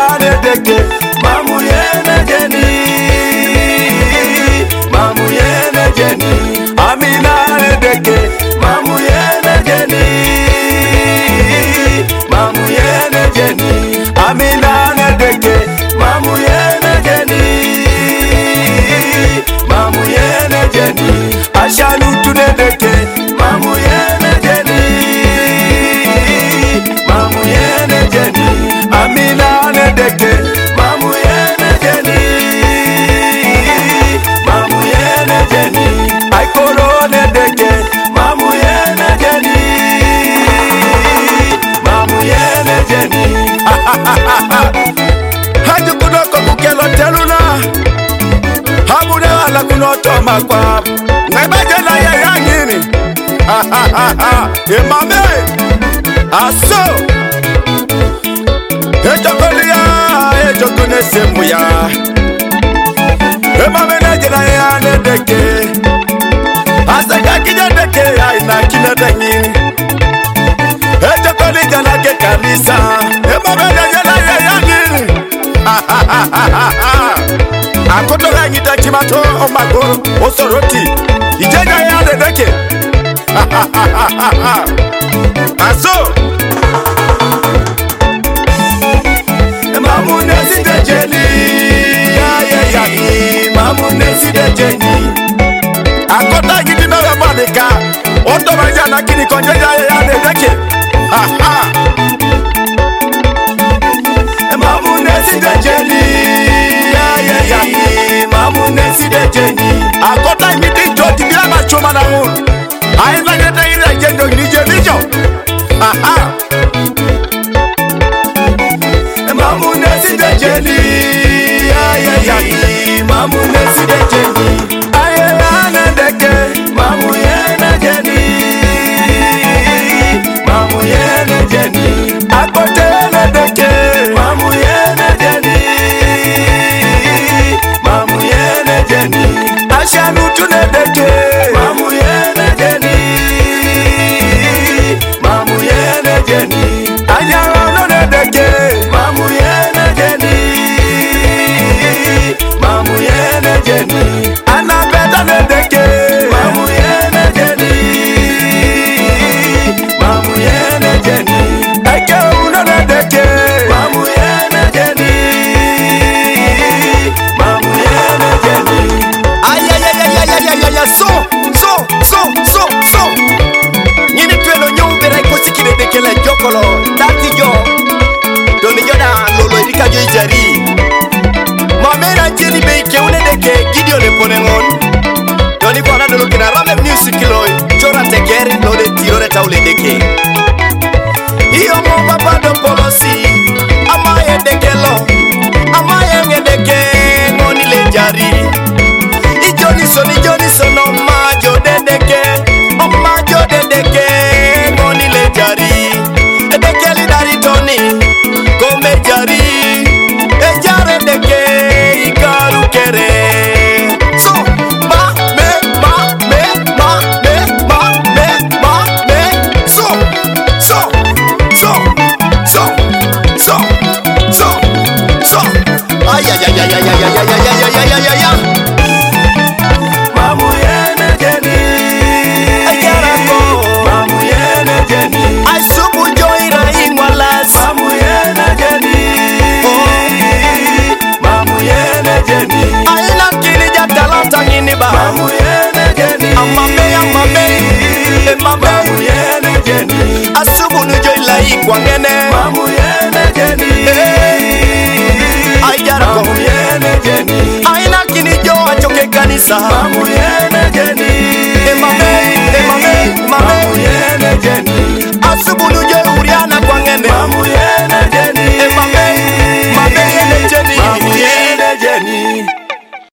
ne deke mamu yene jeni mamu yene jeni Amina ne deke mamu yene jeni mamu yene jeni Amina ne deke mamu yene jeni mamu yene jeni Ashanu tu ne deke mamu yene jeni mamu yene jeni Amina ne deke mamu yene jeni mamu yene jeni Aikoro ne deke mamu yene jeni mamu yene jeni Haji kuno kukelo teluna Hamune wala kuno toma kwa Ngaibaje na ya yangini Imame Aso Ejokolia Ejokune sembuya Imame neje na ya nedeke Asaka kija deke ya ina kine dengini Ejokoli jana ke kanisa Imame neje na ya yangini Akoto ga nyita kimato omagoro osoroti Ijeja ya nedeke Aso Mamu nesi de jeni Ya Mamu nesi de jeni Akota gidi na wabadika Oto majana kini konjeja ya nedeke Mamu nesi de jeni Ya Mamu nesi de jeni Akota gidi joti bila machoma na hulu Aiza gete ina jendo nijo Mamu nesi de jeni Mamu nesi de jeni Ayana deke Mamu yena jeni Mamu yena jeni Akotele deke Mamu yena jeni Mamu yena jeni Ashanu tune deke Mamu yena jeni Mamu yena jeni Anyaro ne deke Mamu yena jeni Mamu yena jeni Anabeta ne deke Mamu yena jeni Mamu yena jeni Eke uno ne deke Mamu yena jeni Mamu yena jeni Ayayayayayayaya so Nyini tuelo nyubere kusikile dekele jokolo Dati jo Doni joda lolo edika jo ijari Mamera jeni beke une deke Gideon e ponengon Doni kwa na dolo kina rame music loy Chora tekeri lode tirore taule deke Iyo mo papa do polosi Amaye deke lo Amaye nge deke Ngoni le jari Ijoni son no majo de deke O majo de deke Ngoni le jari Deke li dari toni Kome jari Ejare deke Ikaru kere So me So Ay Mamu yene jeni Ayarako Mamu yene jeni Asubu joira ingwalas Mamu yene jeni Mamu yene jeni Aina kini jatalanta nginiba Mamu yene jeni Amame Mamu yene jeni Asubu nujoila ingwangene Mamu yene jeni Ayarako Mamu yene jeni Aina kini jo achoke kanisa Mamu yene jeni